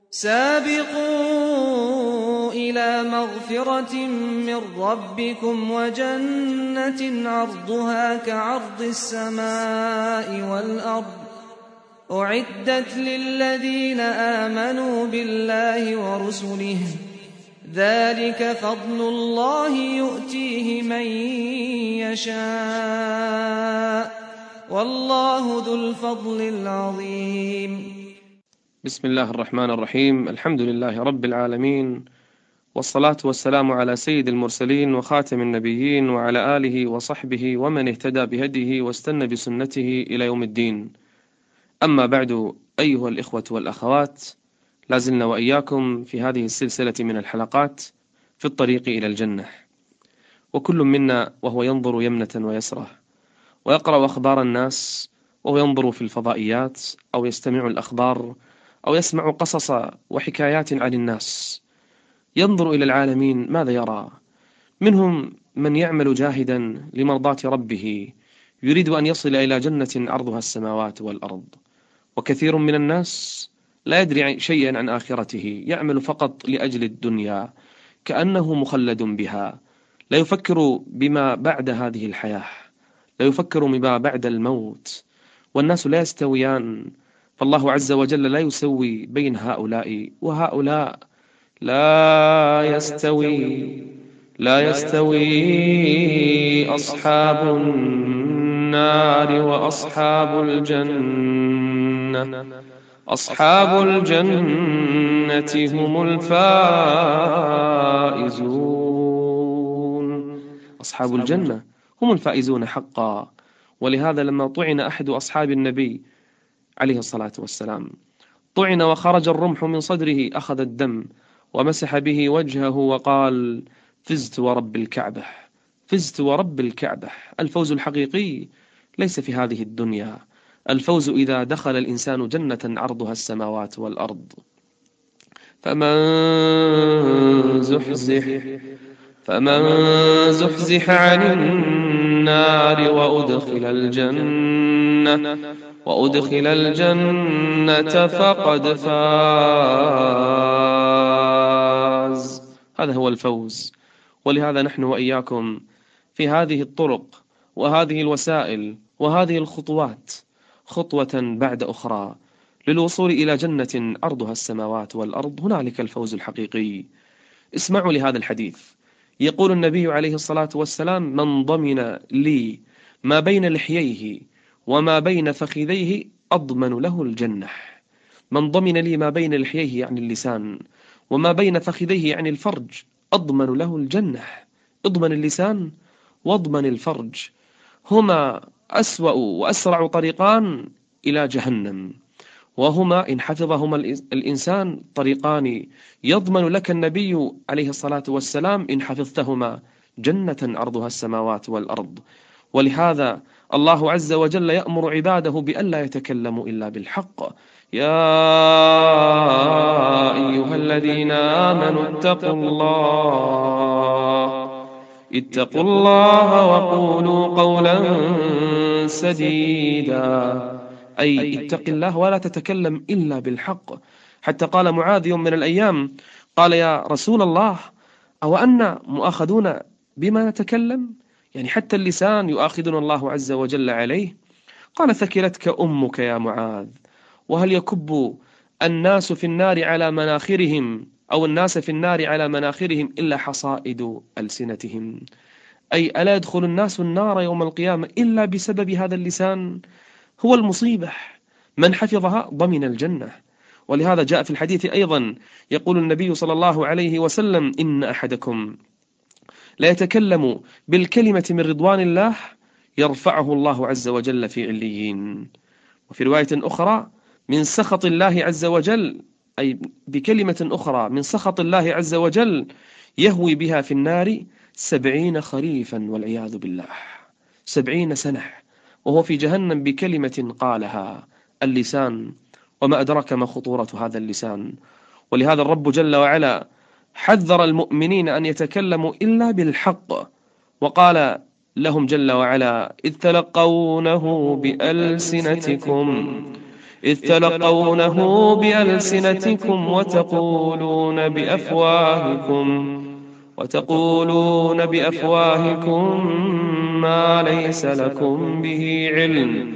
سابقوا إلى مغفرة من ربكم وجنة عرضها كعرض السماء والأرض أعدت للذين آمنوا بالله ورسله ذلك فضل الله يؤتيه من يشاء والله ذو الفضل العظيم. بسم الله الرحمن الرحيم. الحمد لله رب العالمين، والصلاة والسلام على سيد المرسلين وخاتم النبيين وعلى آله وصحبه ومن اهتدى بهديه واستنى بسنته إلى يوم الدين. أما بعد، أيها الإخوة والأخوات، لازلنا وإياكم في هذه السلسلة من الحلقات في الطريق إلى الجنة، وكل منا وهو ينظر يمنة ويسرة ويقرأ أخبار الناس، وهو ينظر في الفضائيات أو يستمع الأخبار أو يسمع قصص وحكايات عن الناس، ينظر إلى العالمين ماذا يرى؟ منهم من يعمل جاهدا لمرضاة ربه يريد أن يصل إلى جنة عرضها السماوات والأرض، وكثير من الناس لا يدري شيئا عن آخرته، يعمل فقط لأجل الدنيا كأنه مخلد بها، لا يفكر بما بعد هذه الحياة، لا يفكر بما بعد الموت، والناس لا يستويان، فالله عز وجل لا يسوي بين هؤلاء وهؤلاء. لا يستوي أصحاب النار وأصحاب الجنة، أصحاب الجنة هم الفائزون. أصحاب الجنة هم الفائزون حقا. ولهذا لما طعن أحد أصحاب النبي عليه الصلاة والسلام، طعن وخرج الرمح من صدره، أخذ الدم ومسح به وجهه وقال: فزت ورب الكعبة، فزت ورب الكعبة. الفوز الحقيقي ليس في هذه الدنيا، الفوز إذا دخل الإنسان جنة عرضها السماوات والأرض. فمن زحزح عن النار وأدخل الجنة فقد فاز. هذا هو الفوز. ولهذا نحن وإياكم في هذه الطرق وهذه الوسائل وهذه الخطوات، خطوة بعد أخرى، للوصول إلى جنة عرضها السماوات والأرض. هنالك الفوز الحقيقي. اسمعوا لهذا الحديث. يقول النبي عليه الصلاة والسلام: من ضمن لي ما بين لحييه وما بين فخذيه أضمن له الجنة. من ضمن لي ما بين لحييه يعني اللسان، وما بين فخذيه يعني الفرج، أضمن له الجنة. اضمن اللسان واضمن الفرج، هما أسوأ وأسرع طريقان إلى جهنم، وهما إن حفظهما الإنسان طريقان يضمن لك النبي عليه الصلاة والسلام إن حفظتهما جنة عرضها السماوات والأرض. ولهذا الله عز وجل يأمر عباده بأن لا يتكلموا إلا بالحق. يا أيها الذين آمنوا اتقوا الله وقولوا قولا سديدا، أي اتق الله ولا تتكلم إلا بالحق. حتى قال معاذ يوم من الأيام، قال: يا رسول الله، أو أن مؤاخذون بما نتكلم؟ يعني حتى اللسان يؤاخذنا الله عز وجل عليه. قال: ثكلتك أمك يا معاذ، وهل يكب الناس في النار على مناخرهم، أو الناس في النار على مناخرهم إلا حصائد ألسنتهم؟ أي ألا يدخل الناس النار يوم القيامة إلا بسبب هذا اللسان؟ هو المصيبة. من حفظها ضمن الجنة. ولهذا جاء في الحديث أيضا، يقول النبي صلى الله عليه وسلم: إن أحدكم لا يتكلم بالكلمة من رضوان الله يرفعه الله عز وجل في عليين. وفي رواية أخرى: من سخط الله عز وجل، أي بكلمة أخرى من سخط الله عز وجل يهوي بها في النار 70 خريفا والعياذ بالله. 70 سنة وهو في جهنم بكلمة قالها، اللسان. وما أدرك ما خطورة هذا اللسان. ولهذا الرب جل وعلا حذر المؤمنين أن يتكلموا إلا بالحق، وقال لهم جل وعلا: إذ تلقونه بألسنتكم إذ تلقونه بألسنتكم وتقولون بأفواهكم ما ليس لكم به علم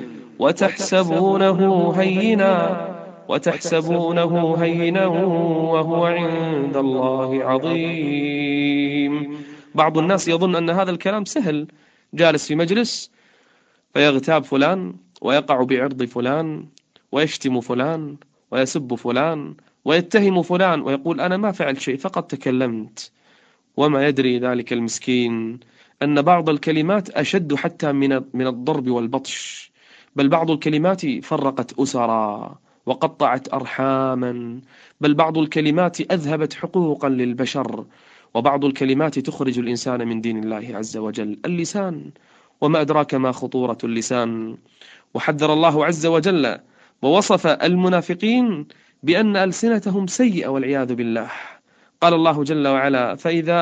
وتحسبونه هينا وهو عند الله عظيم. بعض الناس يظن أن هذا الكلام سهل، جالس في مجلس فيغتاب فلان ويقع بعرض فلان ويشتم فلان ويسب فلان ويتهم فلان ويقول أنا ما فعلت شيء فقط تكلمت، وما يدري ذلك المسكين أن بعض الكلمات أشد حتى من الضرب والبطش، بل بعض الكلمات فرقت أسرا وقطعت أرحاما، بل بعض الكلمات أذهبت حقوقا للبشر، وبعض الكلمات تخرج الإنسان من دين الله عز وجل. اللسان، وما أدراك ما خطورة اللسان. وحذر الله عز وجل ووصف المنافقين بأن ألسنتهم سيئة والعياذ بالله. قال الله جل وعلا: فإذا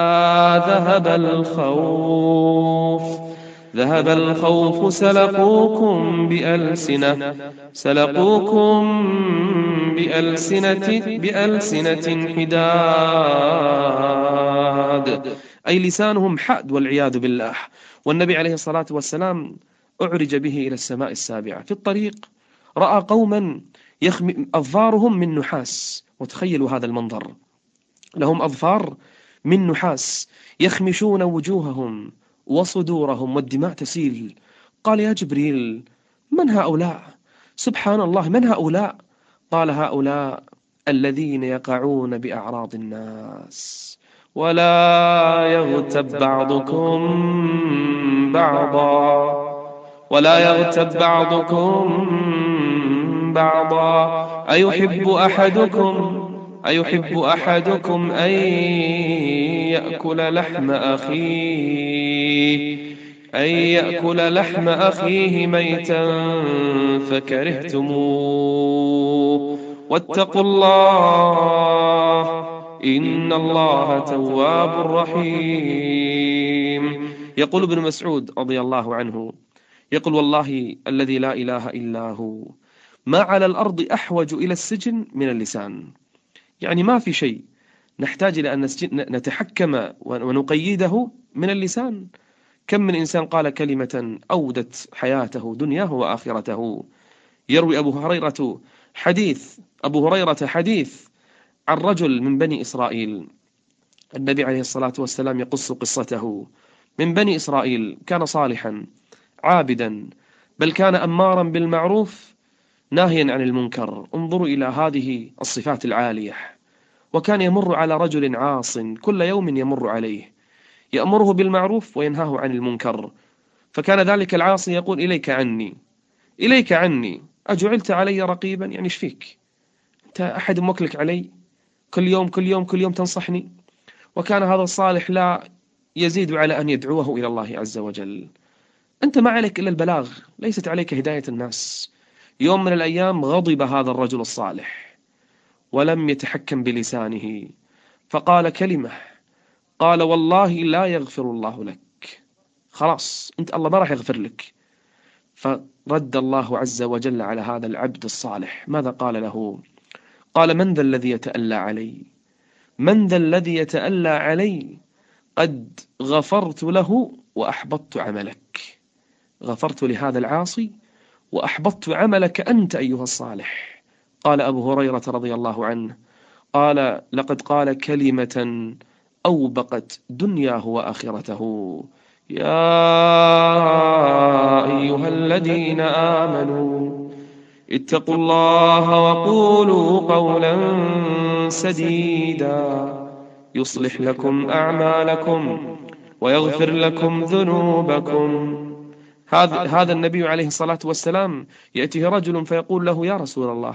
ذهب الخوف سلقوكم بألسنة حداد، أي لسانهم حاد والعياذ بالله. والنبي عليه الصلاة والسلام أعرج به إلى السماء السابعة، في الطريق رأى قوما أظفارهم من نحاس، وتخيلوا هذا المنظر، لهم أظفار من نحاس يخمشون وجوههم وصدورهم والدماء تسيل. قال: يا جبريل، من هؤلاء؟ سبحان الله، من هؤلاء؟ قال: هؤلاء الذين يقعون بأعراض الناس، ولا يغتب بعضكم أيحب أحدكم أن يأكل لحم أخيه ميتا فكرهتموه واتقوا الله إن الله تواب رحيم. يقول ابن مسعود رضي الله عنه، يقول: والله الذي لا إله إلا هو ما على الأرض أحوج إلى السجن من اللسان. يعني ما في شيء نحتاج إلى أن نتحكم ونقيده من اللسان. كم من إنسان قال كلمة أودت حياته دنياه وآخرته. يروي أبو هريرة حديث عن رجل من بني إسرائيل، النبي عليه الصلاة والسلام يقص قصته. من بني إسرائيل كان صالحا عابدا، بل كان أمارا بالمعروف ناهيا عن المنكر. انظروا إلى هذه الصفات العالية. وكان يمر على رجل عاص كل يوم يمر عليه، يأمره بالمعروف وينهاه عن المنكر. فكان ذلك العاصي يقول: إليك عني أجعلت علي رقيبا؟ يعني إيش فيك أنت؟ أحد موكلك علي؟ كل يوم تنصحني. وكان هذا الصالح لا يزيد على أن يدعوه إلى الله عز وجل. أنت ما عليك إلا البلاغ، ليست عليك هداية الناس. يوم من الأيام غضب هذا الرجل الصالح ولم يتحكم بلسانه، فقال كلمة، قال: والله لا يغفر الله لك، خلاص أنت الله ما راح يغفر لك. فرد الله عز وجل على هذا العبد الصالح، ماذا قال له؟ قال: من ذا الذي يتألى علي؟ قد غفرت له وأحبطت عملك. غفرت لهذا العاصي وأحبطت عملك أنت أيها الصالح. قال أبو هريرة رضي الله عنه، قال: لقد قال كلمة أوبقت دنياه وآخرته. يا أيها الذين آمنوا اتقوا الله وقولوا قولا سديدا يصلح لكم أعمالكم ويغفر لكم ذنوبكم. هذا النبي عليه الصلاة والسلام يأتيه رجل فيقول له: يا رسول الله،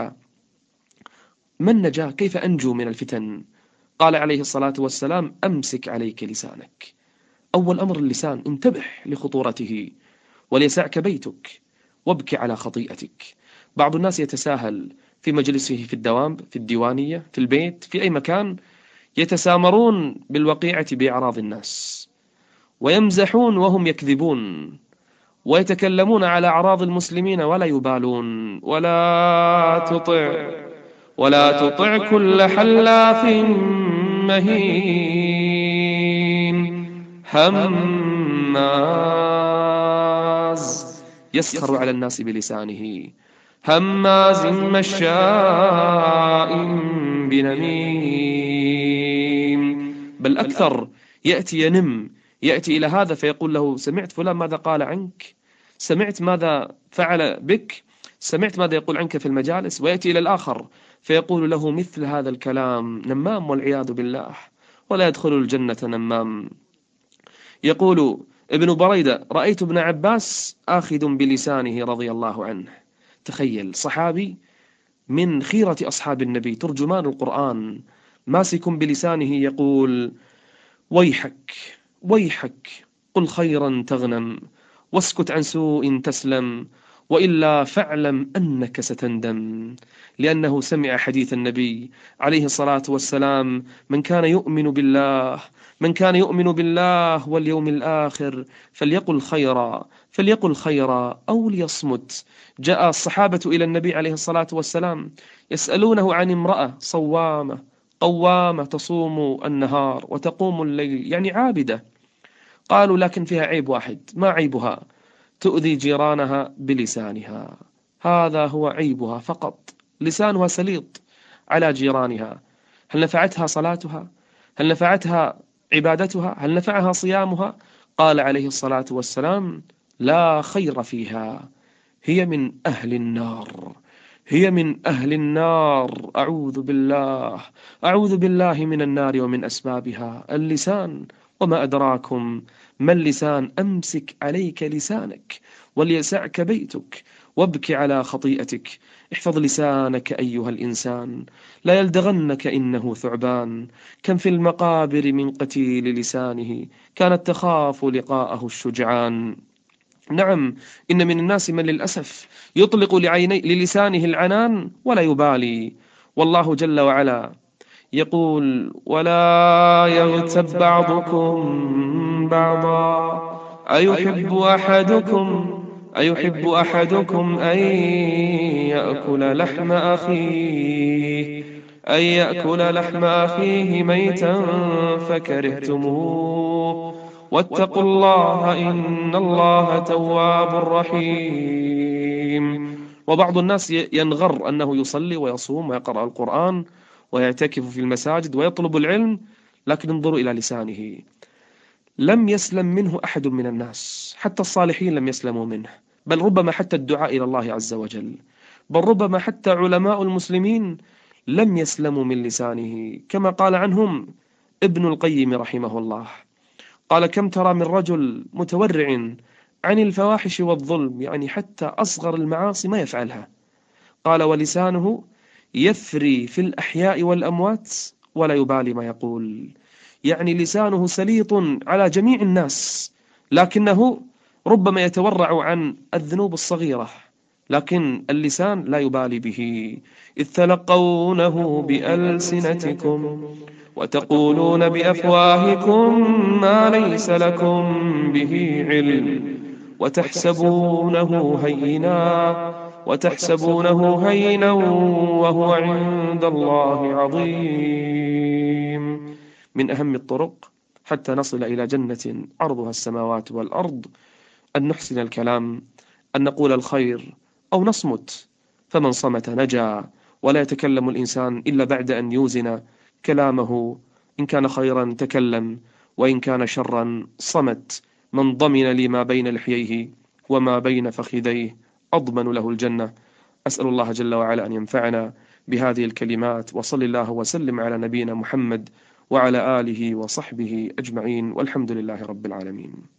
من نجا؟ كيف أنجو من الفتن؟ قال عليه الصلاة والسلام: أمسك عليك لسانك. أول أمر اللسان، انتبه لخطورته، وليسعك بيتك وابكي على خطيئتك. بعض الناس يتساهل في مجلسه، في الدوام، في الديوانية، في البيت، في أي مكان، يتسامرون بالوقيعة بأعراض الناس، ويمزحون وهم يكذبون، ويتكلمون على أعراض المسلمين ولا يبالون. ولا تطع كل حلاف مهين هماز يسخر على الناس بلسانه، هماز مشاء بنميم. بل أكثر، يأتي إلى هذا فيقول له: سمعت فلان ماذا قال عنك؟ سمعت ماذا فعل بك؟ سمعت ماذا يقول عنك في المجالس؟ ويأتي إلى الآخر فيقول له مثل هذا الكلام، نمام والعياذ بالله، ولا يدخل الجنة نمام. يقول ابن بريدة: رأيت ابن عباس آخذ بلسانه رضي الله عنه. تخيل صحابي من خيرة أصحاب النبي، ترجمان القرآن، ماسك بلسانه يقول: ويحك ويحك، قل خيرا تغنم، واسكت عن سوء تسلم، وإلا فاعلم أنك ستندم. لأنه سمع حديث النبي عليه الصلاة والسلام: من كان يؤمن بالله واليوم الآخر فليقل خيرا أو ليصمت. جاء الصحابة إلى النبي عليه الصلاة والسلام يسألونه عن امرأة صوامة قوامة تصوم النهار وتقوم الليل، يعني عابدة. قالوا: لكن فيها عيب واحد. ما عيبها؟ تؤذي جيرانها بلسانها، هذا هو عيبها فقط. لسانها سليط على جيرانها. هل نفعتها صلاتها؟ هل نفعتها عبادتها؟ هل نفعها صيامها؟ قال عليه الصلاة والسلام: لا خير فيها، هي من أهل النار، هي من أهل النار. أعوذ بالله من النار ومن أسبابها. اللسان، وما أدراكم ما اللسان. أمسك عليك لسانك وليسعك بيتك، وابك على خطيئتك. احفظ لسانك أيها الإنسان، لا يلدغنك إنه ثعبان. كم في المقابر من قتيل لسانه، كانت تخاف لقاءه الشجعان. نعم، إن من الناس من للأسف يطلق للسانه العنان ولا يبالي. والله جل وعلا يقول: ولا يغتب بعضكم بعضا أيحب أحدكم أن يأكل لحم أخيه ميتا فكرهتموه واتقوا الله إن الله تواب رحيم. وبعض الناس ينغر أنه يصلي ويصوم ويقرأ القرآن ويعتكف في المساجد ويطلب العلم، لكن انظروا إلى لسانه. لم يسلم منه أحد من الناس، حتى الصالحين لم يسلموا منه، بل ربما حتى الدعاء إلى الله عز وجل، بل ربما حتى علماء المسلمين لم يسلموا من لسانه. كما قال عنهم ابن القيم رحمه الله، قال: كم ترى من رجل متورع عن الفواحش والظلم، يعني حتى أصغر المعاصي ما يفعلها. قال: ولسانه يفري في الأحياء والأموات ولا يبالي ما يقول. يعني لسانه سليط على جميع الناس، لكنه ربما يتورع عن الذنوب الصغيرة، لكن اللسان لا يبالي به. إذ تلقونه بألسنتكم وتقولون بأفواهكم ما ليس لكم به علم وتحسبونه هينا وهو عند الله عظيم. من أهم الطرق حتى نصل إلى جنة عرضها السماوات والأرض أن نحسن الكلام، أن نقول الخير أو نصمت، فمن صمت نجا. ولا يتكلم الإنسان إلا بعد أن يوزن كلامه، إن كان خيرا تكلم وإن كان شرا صمت. من ضمن لي ما بين لحييه وما بين فخذيه أضمن له الجنة. أسأل الله جل وعلا أن ينفعنا بهذه الكلمات، وصل الله وسلم على نبينا محمد وعلى آله وصحبه أجمعين، والحمد لله رب العالمين.